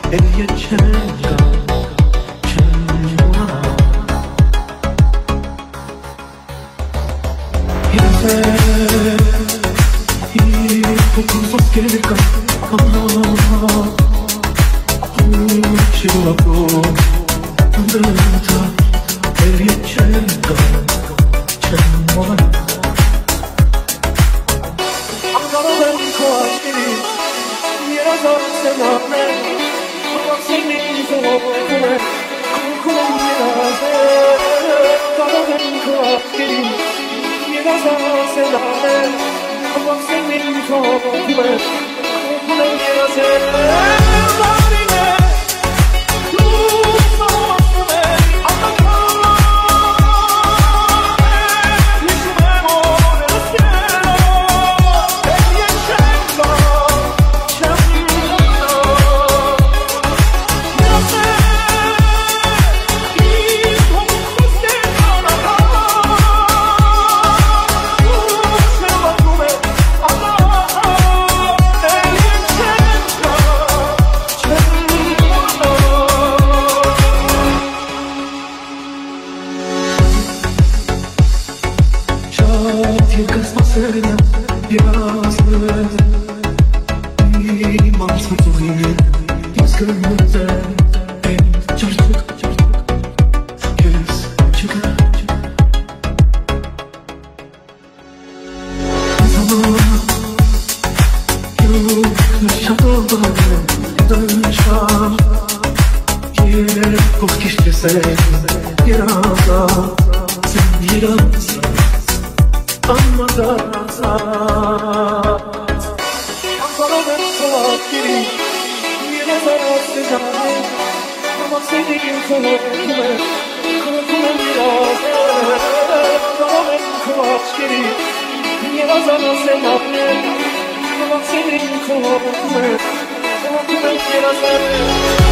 Elietxenka txemua Irefe Ipokun zozkeleka Txilako Denta Elietxenka txemua Angarobenko aşkiri Yarazan sename Senin zorluğuna korkum biraz Angarobenko aşkiri Yarazan sename Senin zorluğuna korkum biraz Tylko spacernia jasne I mam spokojnie Jaskręte Ciążnik Jest ciekawe Sama Już szanowane Dęcza Po kiście sen Nie raza Nie raza Amma darasa Angarobenko aşkiri Yine zararsı canım Ama senin zorluğuna korkum biraz Angarobenko aşkiri Yine zararsı canım Ama senin zorluğuna korkum biraz